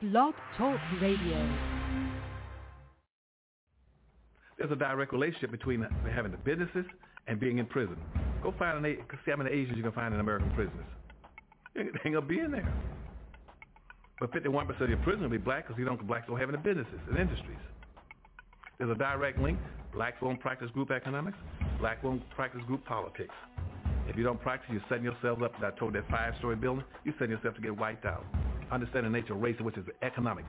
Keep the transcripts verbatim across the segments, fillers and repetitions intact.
Blog Talk Radio. There's a direct relationship between having the businesses and being in prison. Go find an see how many Asians you can find in American prisons. They ain't gonna be in there. But fifty-one percent of your prisoners will be black because you don't blacks don't have any businesses and industries. There's a direct link. Blacks won't practice group economics. Black won't practice group politics. If you don't practice, you're setting yourself up. I told that five-story building, you're setting yourself to get wiped out. Understand the nature of race, which is economics.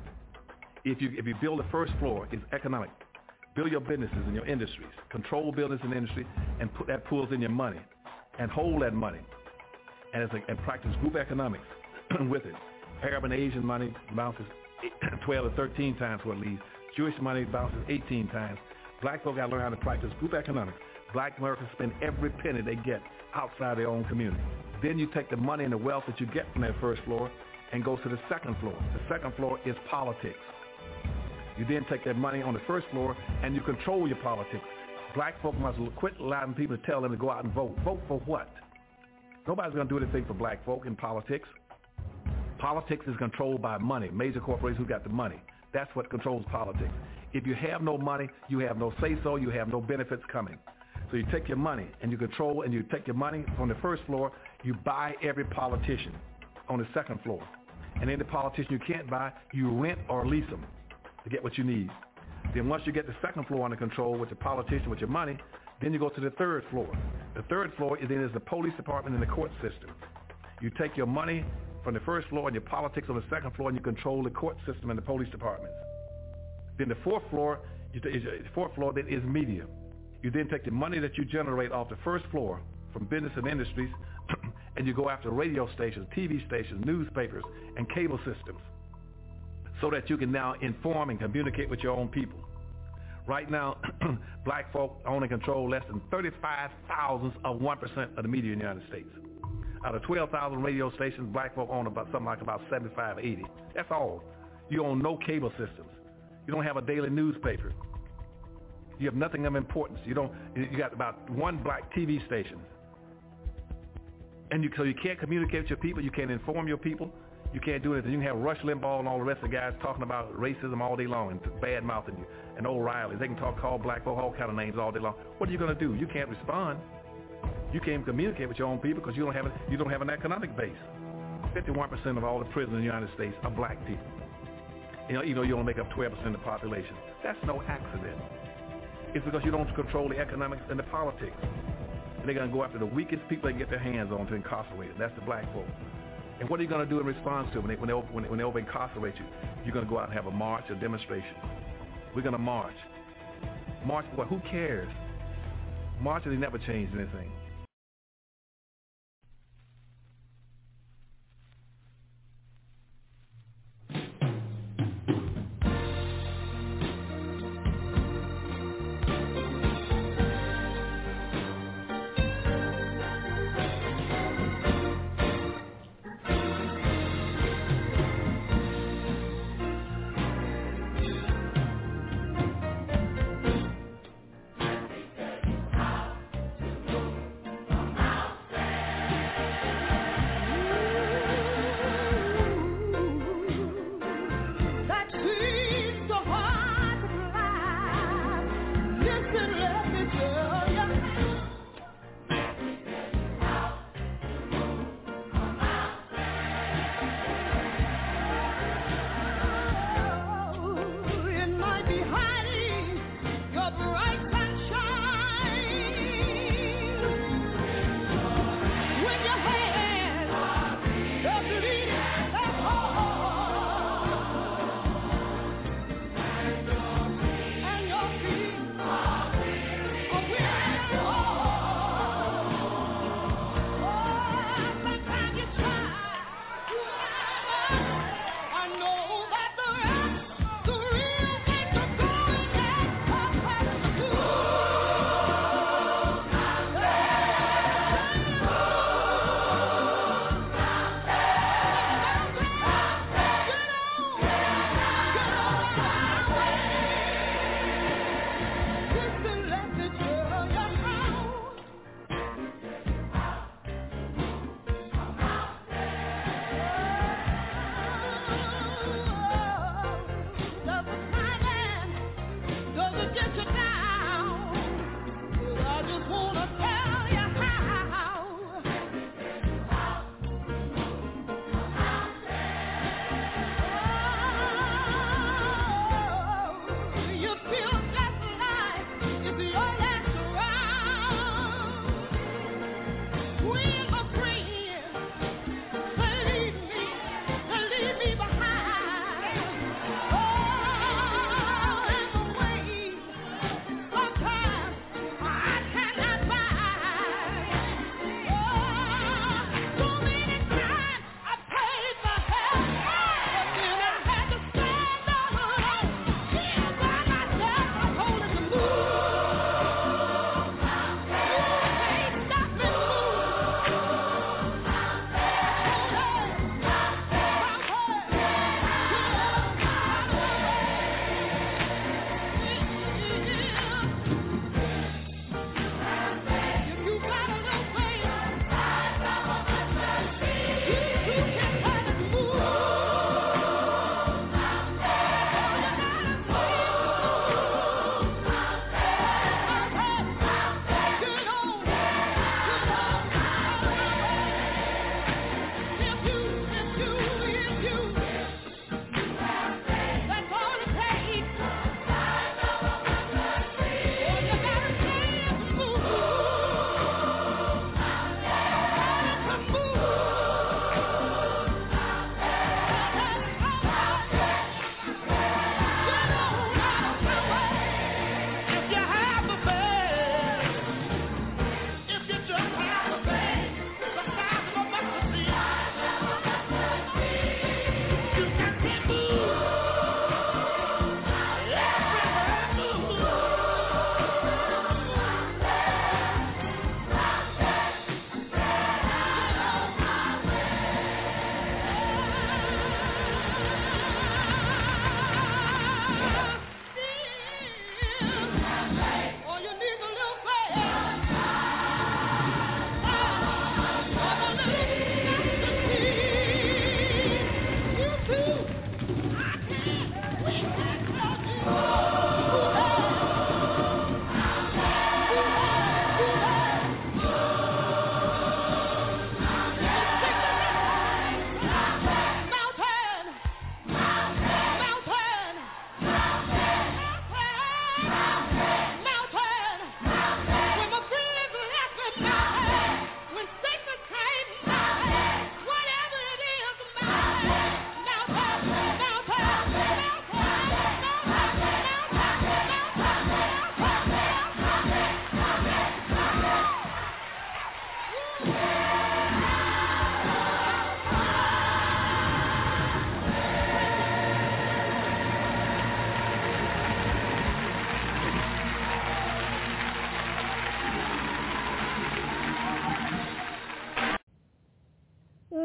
If you if you build the first floor, it's economic. Build your businesses and your industries. Control business and industry, and put that pulls in your money, and hold that money, and it's a, and practice group economics with it. Arab and Asian money bounces twelve to thirteen times what it leaves. Jewish money bounces eighteen times. Black folk got to learn how to practice group economics. Black Americans spend every penny they get outside their own community. Then you take the money and the wealth that you get from that first floor and go to the second floor. The second floor is politics. You then take that money on the first floor and you control your politics. Black folk must quit allowing people to tell them to go out and vote. Vote for what? Nobody's going to do anything for black folk in politics. Politics is controlled by money. Major corporations who got the money. That's what controls politics. If you have no money, you have no say-so, you have no benefits coming. So you take your money and you control, and you take your money from the first floor, you buy every politician on the second floor. And any politician you can't buy, you rent or lease them to get what you need. Then once you get the second floor under control with the politician, with your money, then you go to the third floor. The third floor is then is the police department and the court system. You take your money from the first floor and your politics on the second floor, and you control the court system and the police departments. Then the fourth floor, is the fourth floor then is media. You then take the money that you generate off the first floor from business and industries, and you go after radio stations, T V stations, newspapers, and cable systems, so that you can now inform and communicate with your own people. Right now, black folk own and control less than thirty-five thousandths of one percent of the media in the United States. Out of twelve thousand radio stations, black folk own about something like about seventy-five, eighty. That's all. You own no cable systems. You don't have a daily newspaper. You have nothing of importance. You don't. You got about one black T V station, and you, so you can't communicate with your people. You can't inform your people. You can't do anything. You can have Rush Limbaugh and all the rest of the guys talking about racism all day long and bad mouthing you, and O'Reilly. They can talk, call black folk all kind of names all day long. What are you going to do? You can't respond. You can't communicate with your own people because you don't have a, you don't have an economic base. fifty-one percent of all the prisoners in the United States are black people. You know, even though you only make up twelve percent of the population. That's no accident. It's because you don't control the economics and the politics. And they're going to go after the weakest people they can get their hands on to incarcerate. That's the black folk. And what are you going to do in response to it when they, when they, when they, when they over incarcerate you? You're going to go out and have a march, a demonstration. We're going to march. March for what? Who cares? Marches, they never changed anything.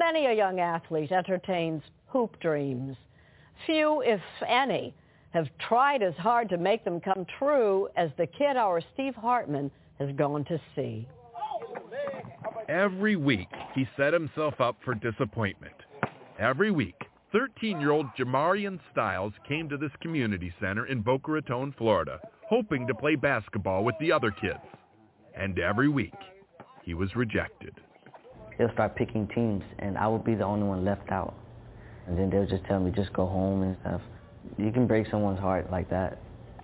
Many a young athlete entertains hoop dreams. Few, if any, have tried as hard to make them come true as the kid our Steve Hartman has gone to see. Every week, he set himself up for disappointment. Every week, thirteen-year-old Jamarian Styles came to this community center in Boca Raton, Florida, hoping to play basketball with the other kids. And every week, he was rejected. They'll start picking teams, and I would be the only one left out. And then they'll just tell me, just go home and stuff. You can break someone's heart like that.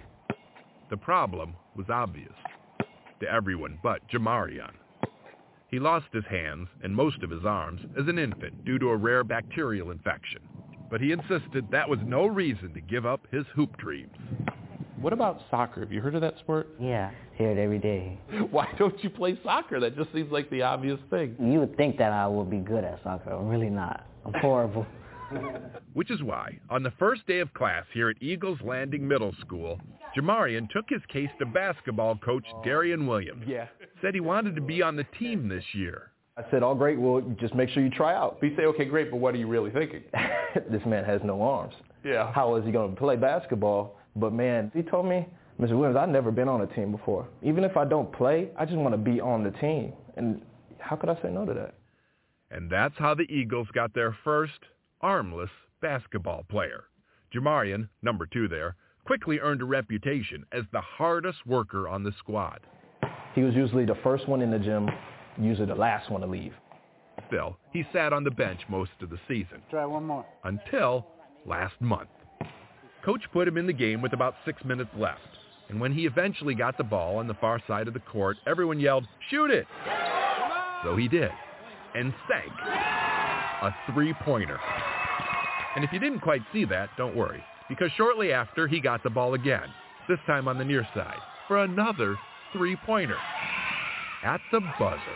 The problem was obvious to everyone but Jamarian. He lost his hands and most of his arms as an infant due to a rare bacterial infection. But he insisted that was no reason to give up his hoop dreams. What about soccer? Have you heard of that sport? Yeah, hear it every day. Why don't you play soccer? That just seems like the obvious thing. You would think that I would be good at soccer. I'm really not. I'm horrible. Which is why, on the first day of class here at Eagles Landing Middle School, Jamarian took his case to basketball coach Darian Williams. Yeah. Said he wanted to be on the team this year. I said, all great, well, just make sure you try out. But you say, okay, great, but what are you really thinking? This man has no arms. Yeah. How is he going to play basketball? But, man, he told me, Mister Williams, I've never been on a team before. Even if I don't play, I just want to be on the team. And how could I say no to that? And that's how the Eagles got their first armless basketball player. Jamarian, number two there, quickly earned a reputation as the hardest worker on the squad. He was usually the first one in the gym, usually the last one to leave. Still, he sat on the bench most of the season. Try one more. Until last month. Coach put him in the game with about six minutes left. And when he eventually got the ball on the far side of the court, everyone yelled, "Shoot it!" So he did. And sank a three-pointer. And if you didn't quite see that, don't worry, because shortly after, he got the ball again, this time on the near side, for another three-pointer. At the buzzer.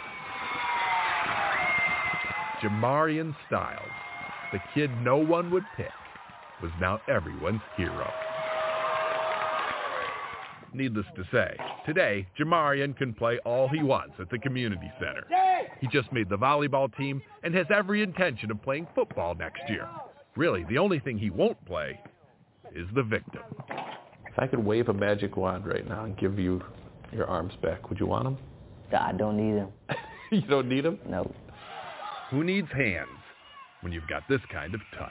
Jamarian Styles, the kid no one would pick, was now everyone's hero. Needless to say, today, Jamarian can play all he wants at the community center. He just made the volleyball team and has every intention of playing football next year. Really, the only thing he won't play is the victim. If I could wave a magic wand right now and give you your arms back, would you want them? I don't need them. You don't need them? No. Who needs hands when you've got this kind of touch?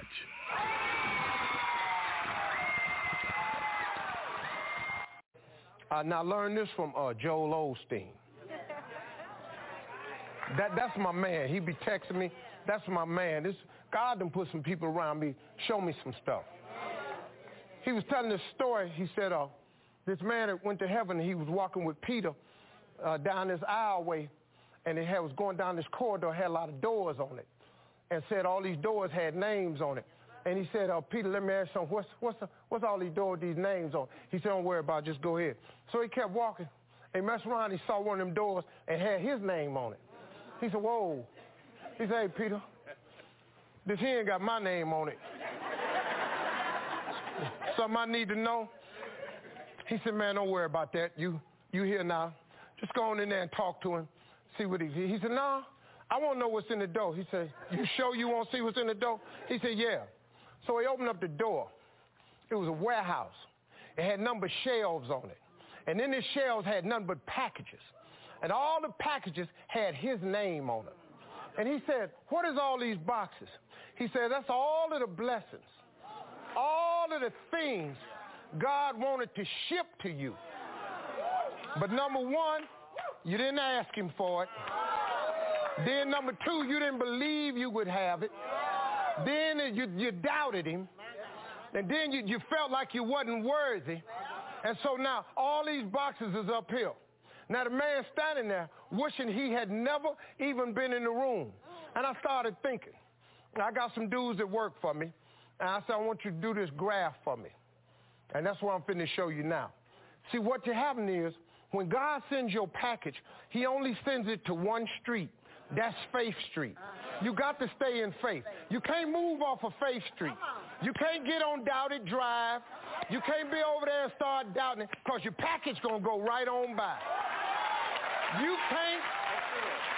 Uh, now learn this from uh, Joel Osteen. That, that's my man. He be texting me. That's my man. This God done put some people around me, show me some stuff. He was telling this story. He said, uh, this man that went to heaven, he was walking with Peter uh, down this aisleway, and it had, was going down this corridor, had a lot of doors on it, and said all these doors had names on it. And he said, uh, Peter, let me ask you something. What's, what's, the, what's all these doors, these names on? He said, don't worry about it, just go ahead. So he kept walking. He messed around, he saw one of them doors and had his name on it. He said, whoa. He said, hey, Peter, this here ain't got my name on it. Something I need to know? He said, man, don't worry about that. You you here now. Just go on in there and talk to him, see what he He said, no, I want to know what's in the door. He said, you sure you want to see what's in the door? He said, yeah. So he opened up the door. It was a warehouse. It had numbered shelves on it. And in the shelves had none but packages. And all the packages had his name on them. And he said, what is all these boxes? He said, that's all of the blessings, all of the things God wanted to ship to you. But number one, you didn't ask him for it. Then number two, you didn't believe you would have it. Then you, you doubted him. And then you, you felt like you wasn't worthy. And so now all these boxes is up here. Now the man standing there wishing he had never even been in the room. And I started thinking, I got some dudes that work for me. And I said, I want you to do this graph for me. And that's what I'm finna show you now. See, what happening is, when God sends your package, he only sends it to one street. That's Faith Street. You got to stay in faith. You can't move off of Faith Street. You can't get on Doubted Drive. You can't be over there and start doubting it, because your package going to go right on by. You can't,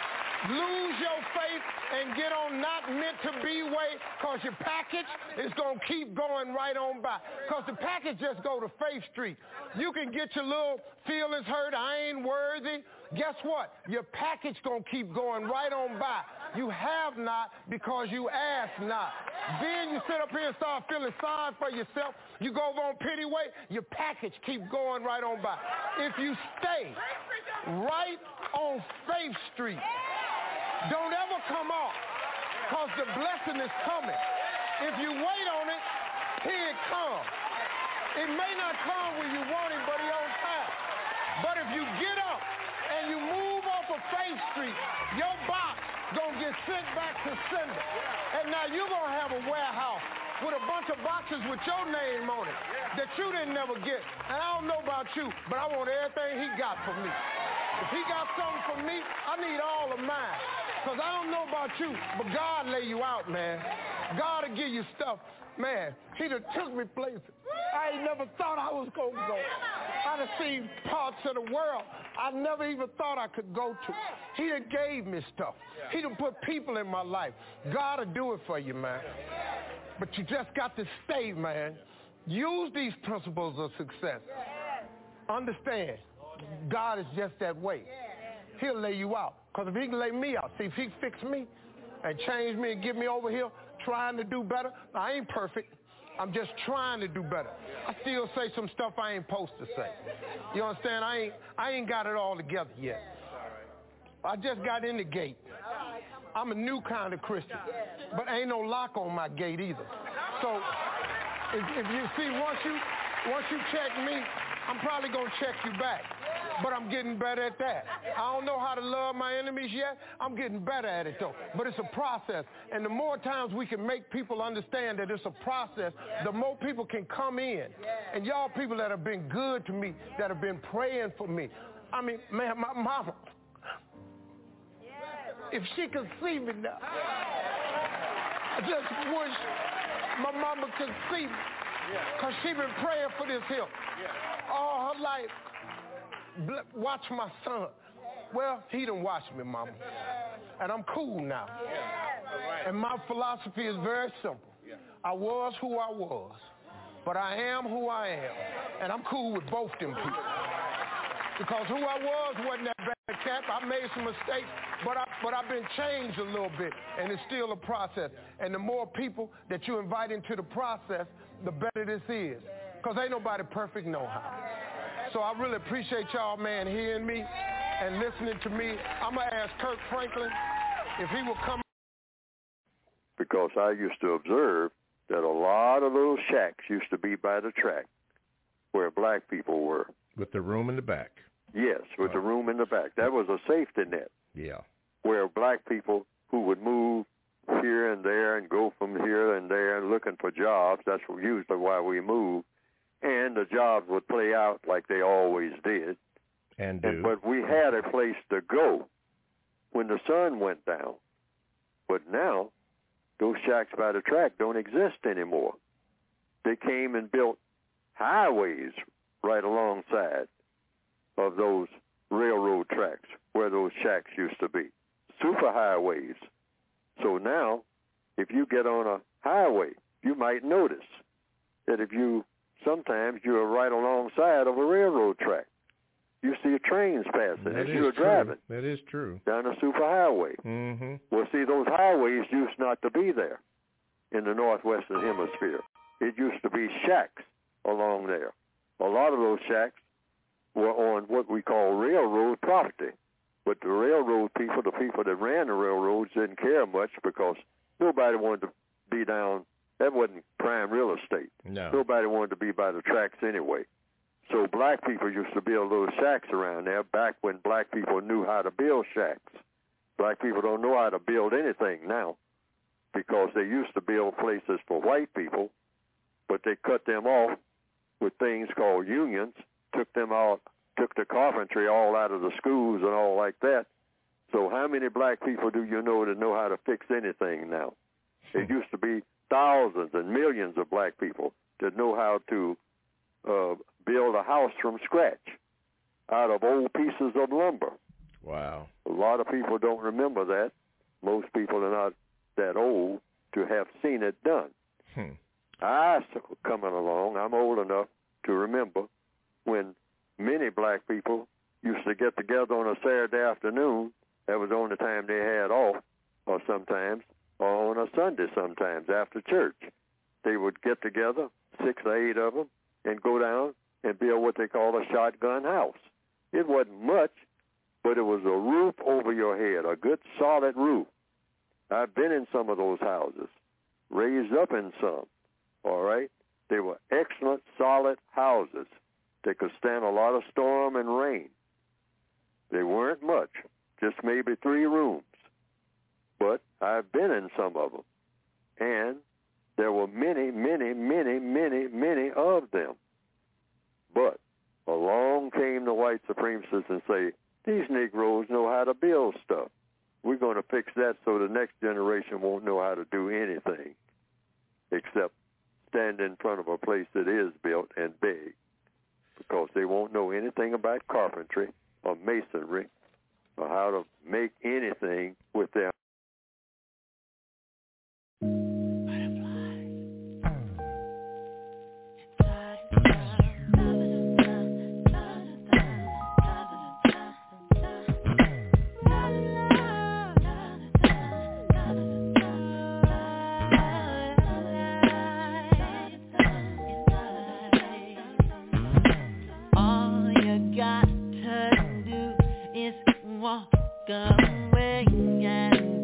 lose your faith and get on not meant to be way, because your package is going to keep going right on by. Because the package just go to Faith Street. You can get your little feelings hurt, I ain't worthy. Guess what? Your package going to keep going right on by. You have not because you ask not. Then you sit up here and start feeling sorry for yourself. You go over on pity way, your package keep going right on by. If you stay right on Faith Street, don't ever come off, because the blessing is coming. If you wait on it, here it comes. It may not come when you want it, but it's on time. But if you get up and you move off of Faith Street, your box gonna get sent back to sender. And now you're gonna have a warehouse with a bunch of boxes with your name on it that you didn't never get. And I don't know about you, but I want everything he got for me. If he got something for me, I need all of mine. Because I don't know about you, but God lay you out, man. God will give you stuff. Man, he done took me places I ain't never thought I was going to go. I done seen parts of the world I never even thought I could go to. He done gave me stuff. He done put people in my life. God will do it for you, man. But you just got to stay, man. Use these principles of success. Understand, God is just that way. He'll lay you out. Because if he can lay me out, see, if he fix me and change me and get me over here trying to do better, I ain't perfect. I'm just trying to do better. I still say some stuff I ain't supposed to say. You understand? I ain't, I ain't got it all together yet. I just got in the gate. I'm a new kind of Christian, but ain't no lock on my gate either. So if, if you see, once you, once you check me, I'm probably going to check you back. But I'm getting better at that. I don't know how to love my enemies yet. I'm getting better at it, though. But it's a process. And the more times we can make people understand that it's a process, the more people can come in. And y'all people that have been good to me, that have been praying for me. I mean, man, my mama, if she could see me now, I just wish my mama could see me. Because she been praying for this here all her life. Watch my son. Well, he done watched me, mama. And I'm cool now. And my philosophy is very simple. I was who I was, but I am who I am. And I'm cool with both them people. Because who I was wasn't that bad cat. I made some mistakes, but, I, but I've been changed a little bit, and it's still a process. And the more people that you invite into the process, the better this is. Because ain't nobody perfect no how. So I really appreciate y'all, man, hearing me and listening to me. I'm going to ask Kirk Franklin if he will come. Because I used to observe that a lot of those shacks used to be by the track where black people were. With the room in the back. Yes, with oh. the room in the back. That was a safety net. Yeah. Where black people who would move here and there and go from here and there looking for jobs, that's usually why we moved. And the jobs would play out like they always did. And do. And, but we had a place to go when the sun went down. But now, those shacks by the track don't exist anymore. They came and built highways right alongside of those railroad tracks where those shacks used to be. Super highways. So now, if you get on a highway, you might notice that if you sometimes you're right alongside of a railroad track. You see trains passing as you're driving. That is true. Down a superhighway. Mm-hmm. Well, see, those highways used not to be there in the northwestern hemisphere. It used to be shacks along there. A lot of those shacks were on what we call railroad property. But the railroad people, the people that ran the railroads, didn't care much because nobody wanted to be down. That wasn't prime real estate. No. Nobody wanted to be by the tracks anyway. So black people used to build little shacks around there back when black people knew how to build shacks. Black people don't know how to build anything now because they used to build places for white people, but they cut them off with things called unions, took them out, took the carpentry all out of the schools and all like that. So how many black people do you know that know how to fix anything now? It used to be thousands and millions of black people that know how to uh, build a house from scratch out of old pieces of lumber. Wow. A lot of people don't remember that. Most people are not that old to have seen it done. Hmm. I, coming along, I'm old enough to remember when many black people used to get together on a Saturday afternoon. That was the only time they had off, or sometimes, or on a Sunday sometimes after church. They would get together, six or eight of them, and go down and build what they call a shotgun house. It wasn't much, but it was a roof over your head, a good solid roof. I've been in some of those houses, raised up in some, all right? They were excellent, solid houses. They could stand a lot of storm and rain. They weren't much, just maybe three rooms. But I've been in some of them, and there were many, many, many, many, many of them. But along came the white supremacists and say, these Negroes know how to build stuff. We're going to fix that so the next generation won't know how to do anything except stand in front of a place that is built and beg, because they won't know anything about carpentry or masonry or how to make anything with their walk away and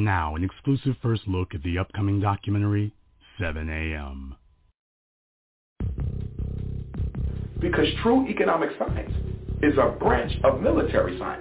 now an exclusive first look at the upcoming documentary, seven a.m. Because true economic science is a branch of military science.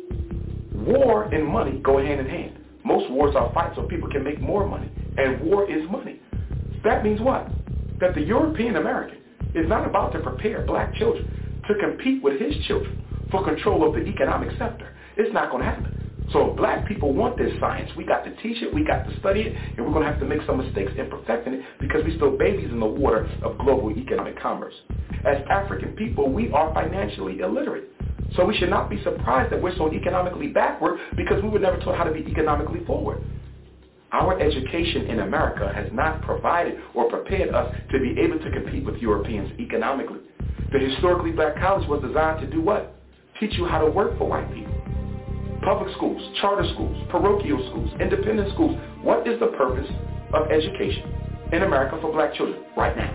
War and money go hand in hand. Most wars are fights so people can make more money, and war is money. That means what? That the European American is not about to prepare black children to compete with his children for control of the economic sector. It's not going to happen. So if black people want this science, we got to teach it, we got to study it, and we're going to have to make some mistakes in perfecting it because we're still babies in the water of global economic commerce. As African people, we are financially illiterate. So we should not be surprised that we're so economically backward because we were never taught how to be economically forward. Our education in America has not provided or prepared us to be able to compete with Europeans economically. The historically black college was designed to do what? Teach you how to work for white people. Public schools, charter schools, parochial schools, independent schools. What is the purpose of education in America for black children right now?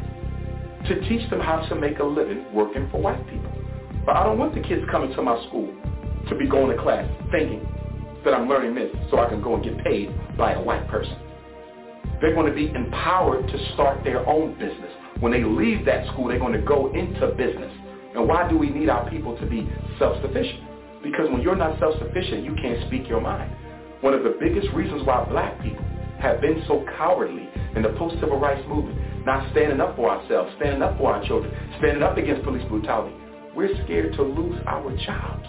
To teach them how to make a living working for white people. But I don't want the kids coming to my school to be going to class thinking that I'm learning this so I can go and get paid by a white person. They're going to be empowered to start their own business. When they leave that school, they're going to go into business. And why do we need our people to be self-sufficient? Because when you're not self-sufficient, you can't speak your mind. One of the biggest reasons why black people have been so cowardly in the post-civil rights movement, not standing up for ourselves, standing up for our children, standing up against police brutality, we're scared to lose our jobs.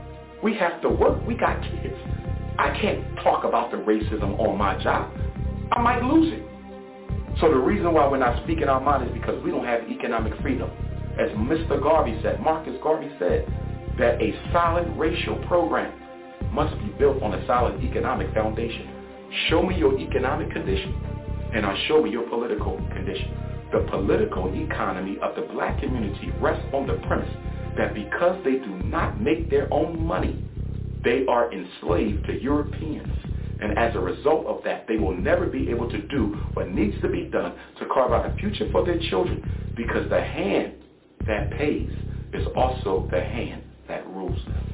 We have to work. We got kids. I can't talk about the racism on my job. I might lose it. So the reason why we're not speaking our mind is because we don't have economic freedom. As Mister Garvey said, Marcus Garvey said, that a solid racial program must be built on a solid economic foundation. Show me your economic condition, and I'll show you your political condition. The political economy of the black community rests on the premise that because they do not make their own money, they are enslaved to Europeans. And as a result of that, they will never be able to do what needs to be done to carve out a future for their children, because the hand that pays is also the hand that rules them.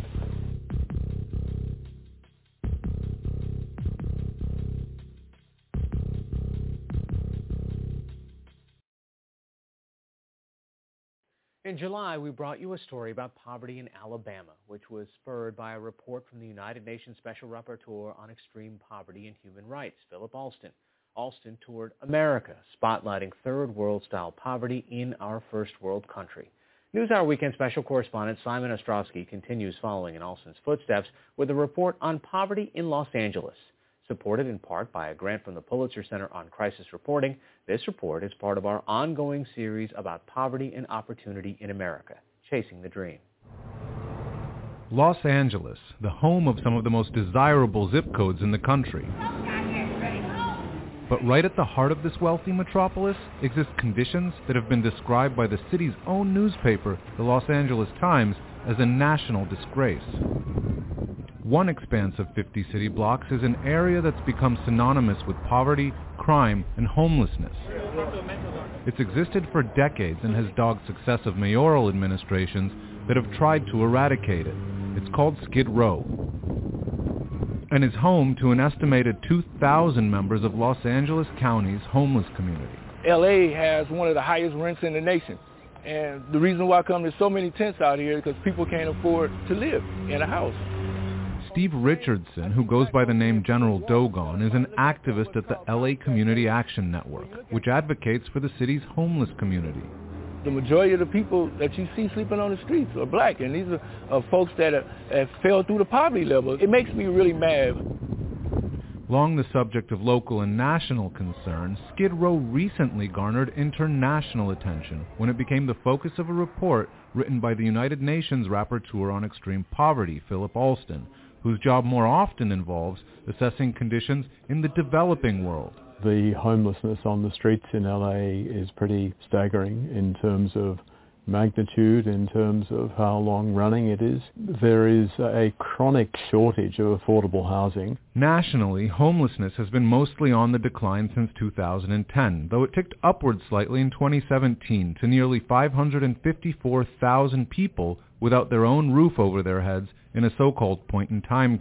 In July, we brought you a story about poverty in Alabama, which was spurred by a report from the United Nations Special Rapporteur on Extreme Poverty and Human Rights, Philip Alston. Alston toured America, spotlighting third world-style poverty in our first world country. NewsHour Weekend Special Correspondent Simon Ostrowski continues following in Alston's footsteps with a report on poverty in Los Angeles. Supported in part by a grant from the Pulitzer Center on Crisis Reporting, this report is part of our ongoing series about poverty and opportunity in America, Chasing the Dream. Los Angeles, the home of some of the most desirable zip codes in the country. But right at the heart of this wealthy metropolis exist conditions that have been described by the city's own newspaper, the Los Angeles Times, as a national disgrace. One expanse of fifty city blocks is an area that's become synonymous with poverty, crime, and homelessness. It's existed for decades and has dogged successive mayoral administrations that have tried to eradicate it. It's called Skid Row, and is home to an estimated two thousand members of Los Angeles County's homeless community. L A has one of the highest rents in the nation. And the reason why I come, there's so many tents out here because people can't afford to live in a house. Steve Richardson, who goes by the name General Dogon, is an activist at the L A Community Action Network, which advocates for the city's homeless community. The majority of the people that you see sleeping on the streets are black, and these are, are folks that have, have fell through the poverty level. It makes me really mad. Along the subject of local and national concerns, Skid Row recently garnered international attention when it became the focus of a report written by the United Nations Rapporteur on Extreme Poverty, Philip Alston, whose job more often involves assessing conditions in the developing world. The homelessness on the streets in L A is pretty staggering in terms of magnitude, in terms of how long running it is. There is a chronic shortage of affordable housing. Nationally, homelessness has been mostly on the decline since two thousand ten, though it ticked upward slightly in twenty seventeen to nearly five hundred fifty-four thousand people without their own roof over their heads in a so-called point-in-time count.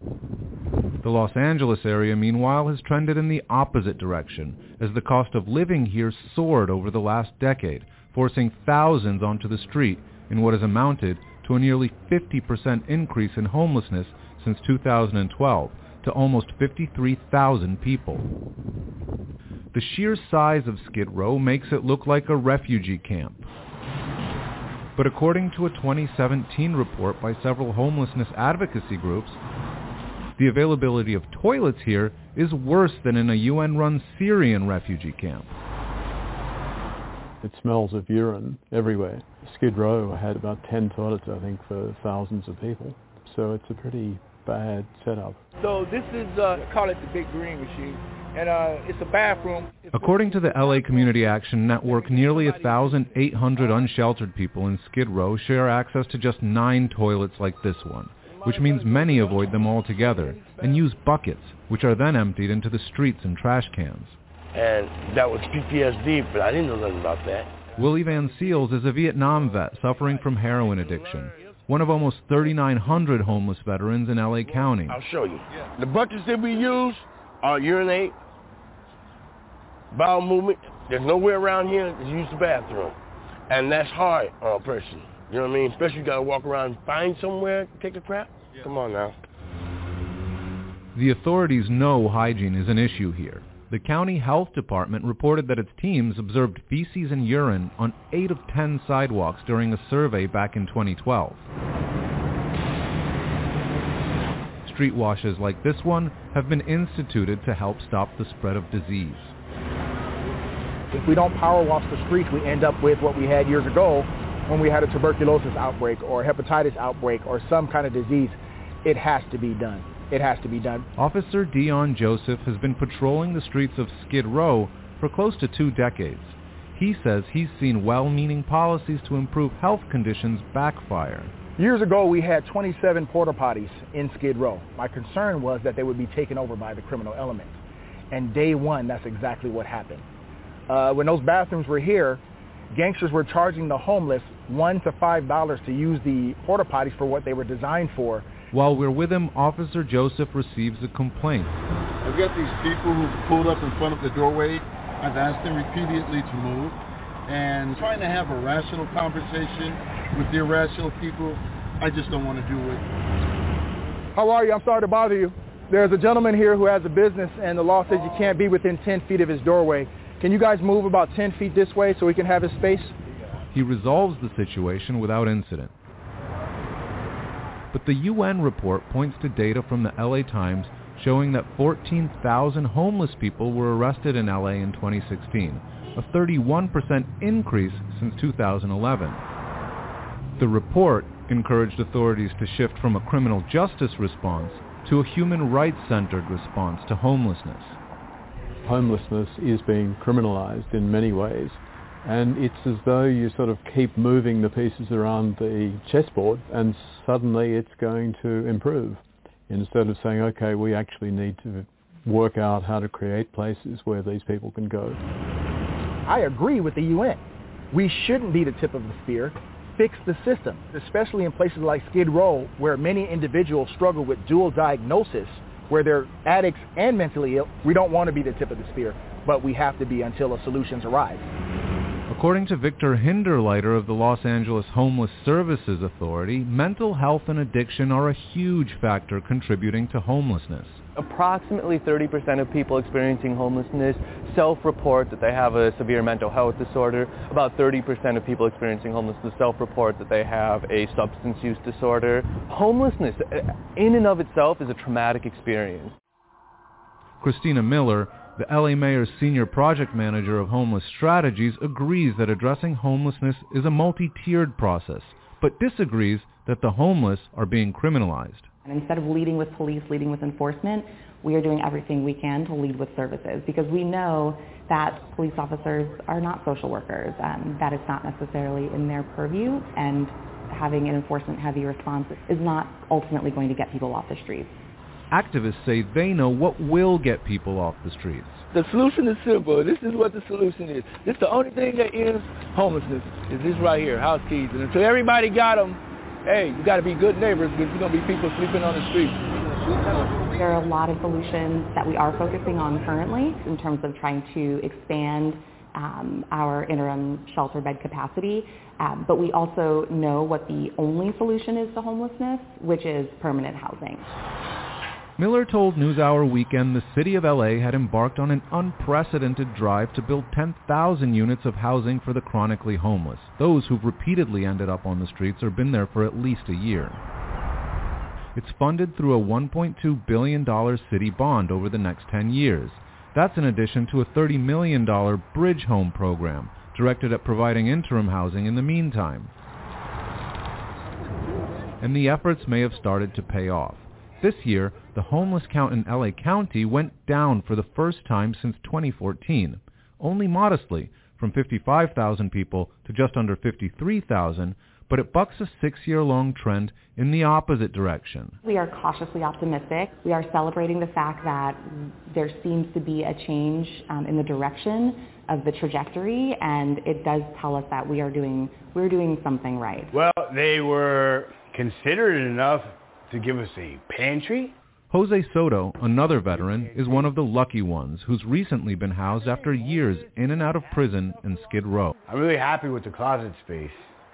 The Los Angeles area, meanwhile, has trended in the opposite direction, as the cost of living here soared over the last decade, forcing thousands onto the street in what has amounted to a nearly fifty percent increase in homelessness since two thousand twelve, to almost fifty-three thousand people. The sheer size of Skid Row makes it look like a refugee camp. But according to a twenty seventeen report by several homelessness advocacy groups, the availability of toilets here is worse than in a U N-run Syrian refugee camp. It smells of urine everywhere. Skid Row had about ten toilets, I think, for thousands of people. So it's a pretty bad setup. So this is, uh, call it the Big Green Machine, and uh, it's a bathroom. According to the L A Community Action Network, nearly one thousand eight hundred unsheltered people in Skid Row share access to just nine toilets like this one, which means many avoid them altogether and use buckets, which are then emptied into the streets and trash cans. And that was P T S D, but I didn't know nothing about that. Willie Van Seals is a Vietnam vet suffering from heroin addiction, one of almost thirty-nine hundred homeless veterans in L A County. I'll show you. The buckets that we use are urinate, bowel movement. There's nowhere around here to use the bathroom. And that's hard on a person. You know what I mean? Especially you got to walk around and find somewhere to take a crap. Yeah. Come on now. The authorities know hygiene is an issue here. The county health department reported that its teams observed feces and urine on eight of ten sidewalks during a survey back in twenty twelve. Street washes like this one have been instituted to help stop the spread of disease. If we don't power wash the streets, we end up with what we had years ago when we had a tuberculosis outbreak or a hepatitis outbreak or some kind of disease. It has to be done. It has to be done. Officer Dion Joseph has been patrolling the streets of Skid Row for close to two decades. He says he's seen well-meaning policies to improve health conditions backfire. Years ago, we had twenty-seven porta potties in Skid Row. My concern was that they would be taken over by the criminal element. And day one, that's exactly what happened. Uh, when those bathrooms were here, gangsters were charging the homeless one to five dollars to use the porta potties for what they were designed for. While we're with him, Officer Joseph receives a complaint. I've got these people who pulled up in front of the doorway. I've asked them repeatedly to move, and trying to have a rational conversation with the irrational people, I just don't want to do it. How are you? I'm sorry to bother you. There's a gentleman here who has a business, and the law says you can't be within ten feet of his doorway. Can you guys move about ten feet this way so we can have his space? He resolves the situation without incident. But the U N report points to data from the L A Times showing that fourteen thousand homeless people were arrested in L A in twenty sixteen, a thirty-one percent increase since two thousand eleven. The report encouraged authorities to shift from a criminal justice response to a human rights-centered response to homelessness. Homelessness is being criminalized in many ways. And it's as though you sort of keep moving the pieces around the chessboard and suddenly it's going to improve. Instead of saying, okay, we actually need to work out how to create places where these people can go. I agree with the U N. We shouldn't be the tip of the spear. Fix the system, especially in places like Skid Row, where many individuals struggle with dual diagnosis, where they're addicts and mentally ill. We don't want to be the tip of the spear, but we have to be until a solution's arrived. According to Victor Hinderleiter of the Los Angeles Homeless Services Authority, mental health and addiction are a huge factor contributing to homelessness. Approximately thirty percent of people experiencing homelessness self-report that they have a severe mental health disorder. About thirty percent of people experiencing homelessness self-report that they have a substance use disorder. Homelessness in and of itself is a traumatic experience. Christina Miller, the L A Mayor's senior project manager of homeless strategies, agrees that addressing homelessness is a multi-tiered process, but disagrees that the homeless are being criminalized. And instead of leading with police, leading with enforcement, we are doing everything we can to lead with services, because we know that police officers are not social workers. Um, that is not necessarily in their purview, and having an enforcement-heavy response is not ultimately going to get people off the streets. Activists say they know what will get people off the streets. The solution is simple. This is what the solution is. This is the only thing that ends homelessness, is this right here, house keys. And until everybody got them, hey, you got to be good neighbors, because there's going to be people sleeping on the streets. There are a lot of solutions that we are focusing on currently in terms of trying to expand um, our interim shelter bed capacity, um, but we also know what the only solution is to homelessness, which is permanent housing. Miller told NewsHour Weekend the city of L A had embarked on an unprecedented drive to build ten thousand units of housing for the chronically homeless, those who've repeatedly ended up on the streets or been there for at least a year. It's funded through a one point two billion dollars city bond over the next ten years. That's in addition to a thirty million dollars Bridge Home program directed at providing interim housing in the meantime. And the efforts may have started to pay off. This year, the homeless count in L A County went down for the first time since twenty fourteen, only modestly, from fifty-five thousand people to just under fifty-three thousand, but it bucks a six-year-long trend in the opposite direction. We are cautiously optimistic. We are celebrating the fact that there seems to be a change um, in the direction of the trajectory, and it does tell us that we are doing we're doing something right. Well, they were considerate enough to give us a pantry. Jose Soto, another veteran, is one of the lucky ones who's recently been housed after years in and out of prison in Skid Row. I'm really happy with the closet space,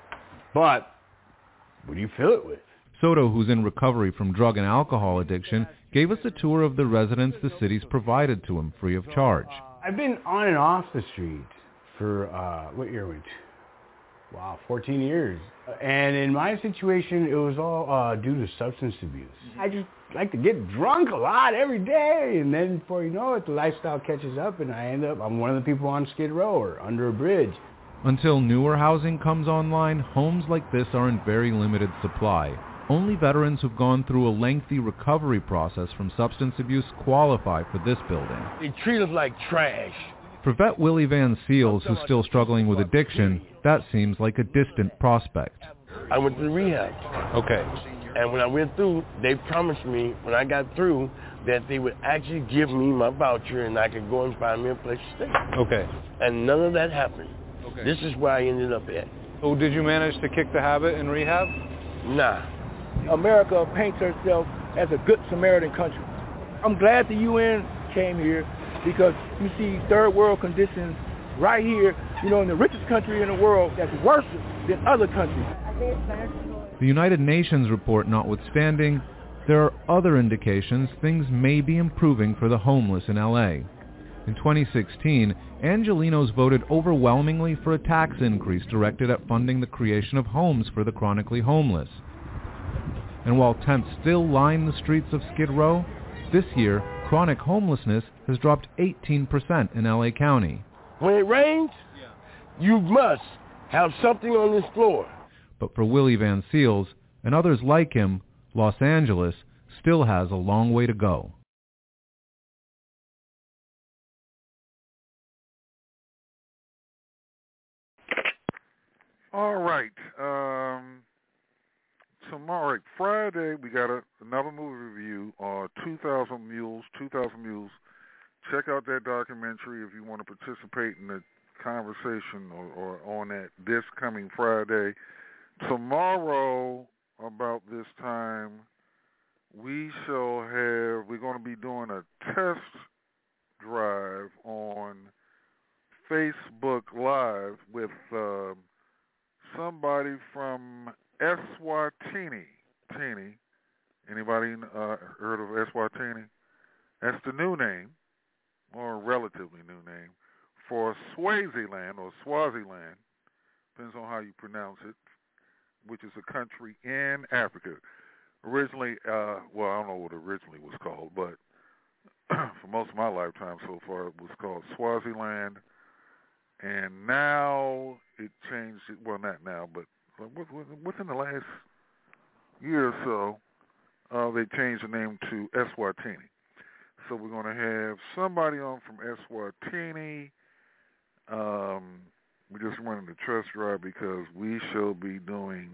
but what do you fill it with? Soto, who's in recovery from drug and alcohol addiction, gave us a tour of the residence the city's provided to him free of charge. I've been on and off the street for, uh, what year was it? Wow, fourteen years. And in my situation, it was all uh, due to substance abuse. I just like to get drunk a lot every day, and then before you know it, the lifestyle catches up, and I end up, I'm one of the people on Skid Row or under a bridge. Until newer housing comes online, homes like this are in very limited supply. Only veterans who've gone through a lengthy recovery process from substance abuse qualify for this building. They treat us like trash. For vet Willie Van Seals, who's still struggling with addiction, that seems like a distant prospect. I went to rehab. Okay. And when I went through, they promised me when I got through that they would actually give me my voucher and I could go and find me a place to stay. Okay. And none of that happened. Okay. This is where I ended up at. So did you manage to kick the habit in rehab? Nah. America paints herself as a good Samaritan country. I'm glad the U N came here because you see third world conditions right here, you know, in the richest country in the world that's worse than other countries. The United Nations report notwithstanding, there are other indications things may be improving for the homeless in L A. In twenty sixteen, Angelenos voted overwhelmingly for a tax increase directed at funding the creation of homes for the chronically homeless. And while tents still line the streets of Skid Row, this year, chronic homelessness has dropped eighteen percent in L A County. When it rains, you must have something on this floor. But for Willie Van Seals and others like him, Los Angeles still has a long way to go. All right. Um, tomorrow, right, Friday, we got a, another movie review on two thousand Mules, two thousand Mules. Check out that documentary if you want to participate in the conversation or, or on that this coming Friday. Tomorrow, about this time, we shall have, we're going to be doing a test drive on Facebook Live with uh, somebody from Eswatini. Tini. Anybody uh, heard of Eswatini? That's the new name, or a relatively new name, for Swaziland or Swaziland, depends on how you pronounce it, which is a country in Africa. Originally, uh, well, I don't know what it originally was called, but for most of my lifetime so far, it was called Swaziland. And now it changed, well, not now, but within the last year or so, uh, they changed the name to Eswatini. So we're going to have somebody on from Eswatini. Um, we're just running the test drive because we shall be doing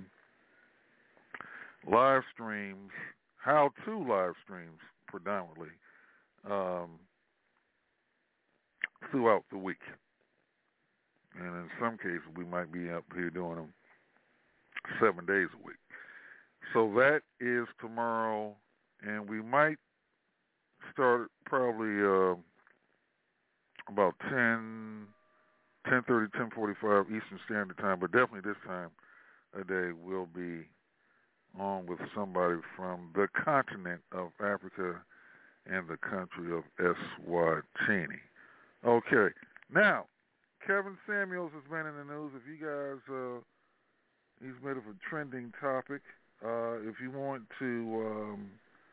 live streams, how-to live streams predominantly, um, throughout the week. And in some cases, we might be up here doing them seven days a week. So that is tomorrow, and we might start probably uh, about ten, ten thirty, ten forty-five Eastern Standard Time, but definitely this time of day we'll be on with somebody from the continent of Africa and the country of Eswatini. Okay, now Kevin Samuels has been in the news. If you guys, uh, he's made of a trending topic. Uh, if you want to, um,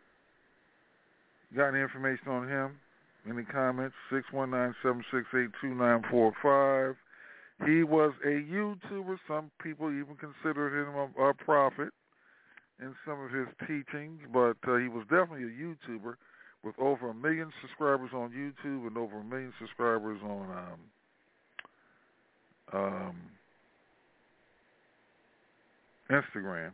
got any information on him, any comments, six one nine, seven six eight, two nine four five. He was a YouTuber. Some people even considered him a, a prophet in some of his teachings, but uh, he was definitely a YouTuber with over a million subscribers on YouTube and over a million subscribers on um, um, Instagram.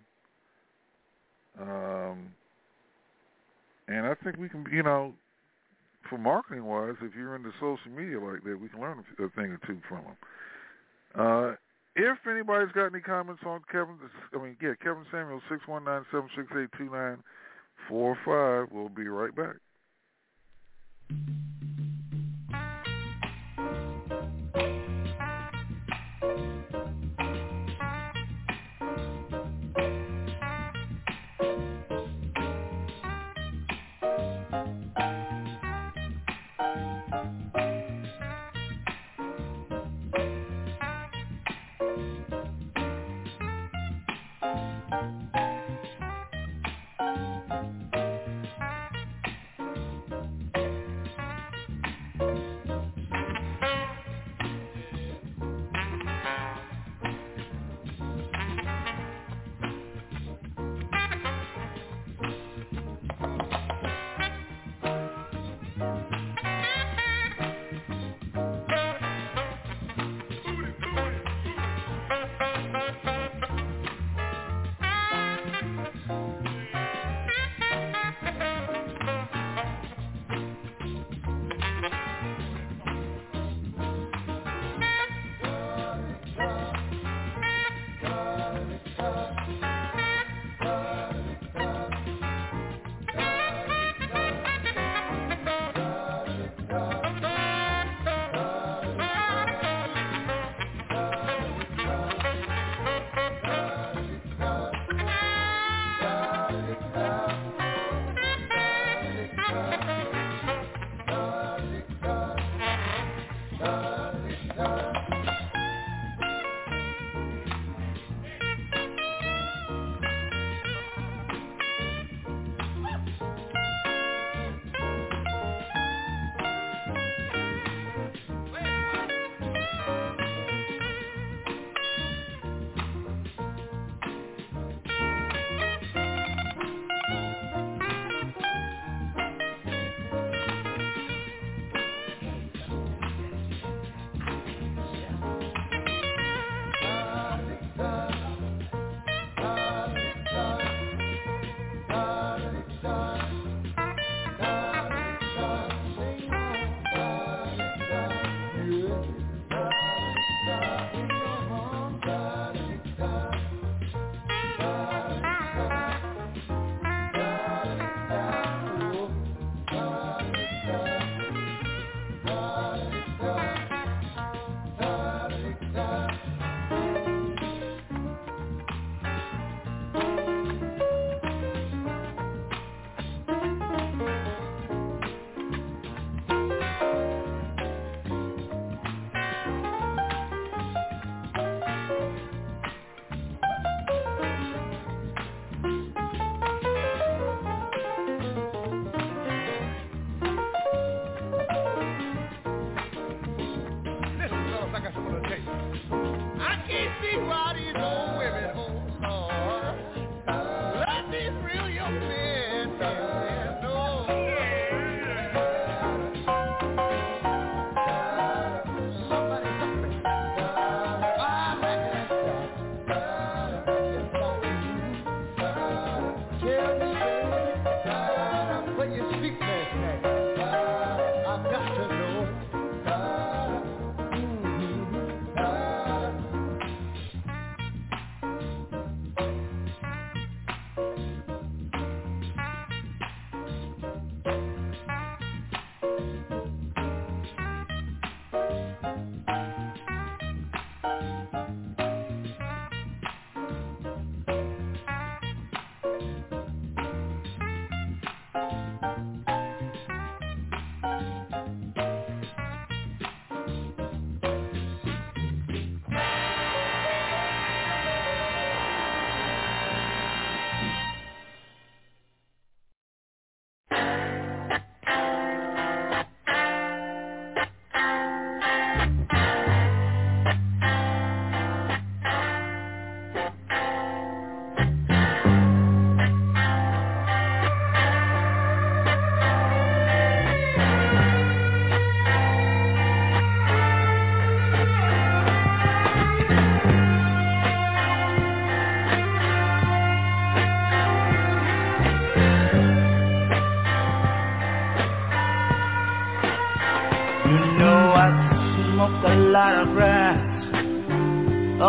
Um, and I think we can, you know, for marketing-wise, if you're into social media like that, we can learn a, a thing or two from him. Uh, if anybody's got any comments on Kevin, I mean, yeah, Kevin Samuel, six one nine, seven six eight, two nine four five. We'll be right back.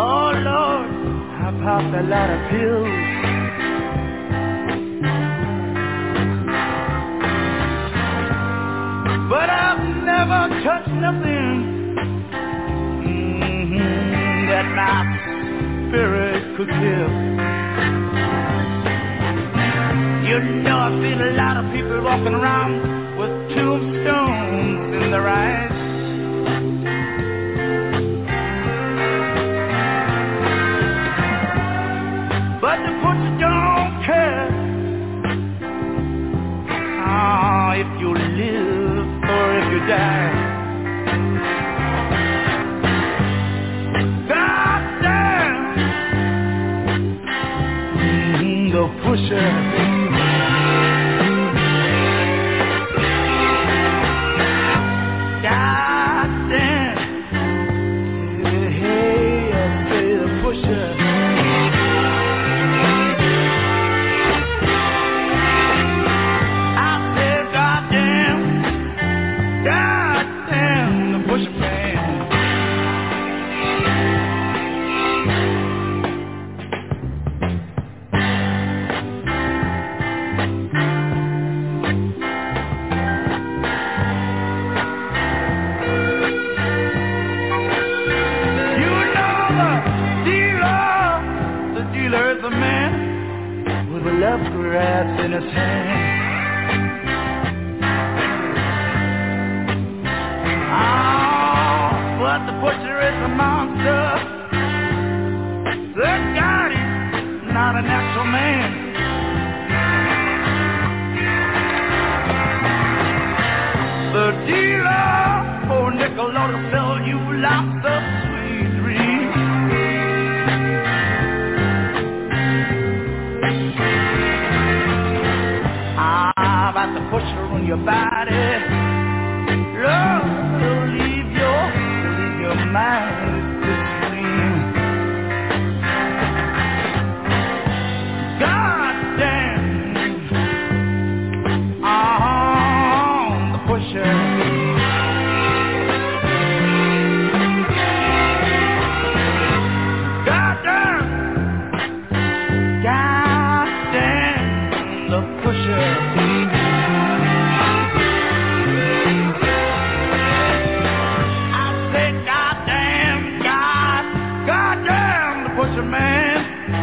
Oh Lord, I popped a lot of pills. But I've never touched nothing mm-hmm, that my spirit could kill. You know I've seen a lot of people walking around with tombstones in their eyes. But the butcher don't care oh, if you live or if you die. God damn mm, the pusher. God damn hey, I say the pusher. Love grass in his hand. Oh, but the butcher is a monster. The God is not a natural man. The dealer for nickel ought to sell you lots of sweet dreams. About the pusher on your body, love will leave your, leave your mind to scream. God damn, oh, the pusher. God damn, God damn, the pusher. Man.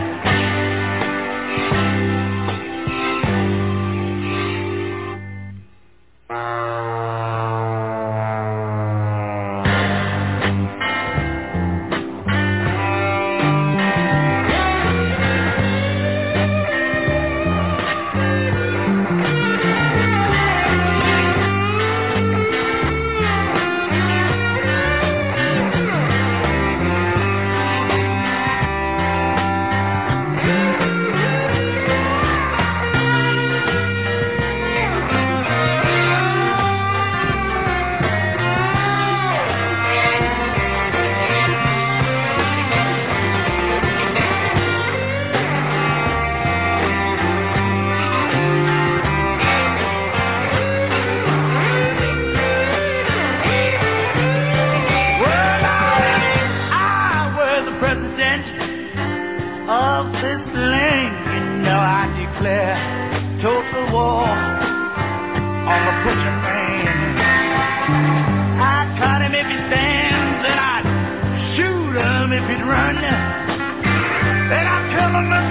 Total war on the butcher man. I cut him if he stands, and I shoot him if he'd run, and I kill him.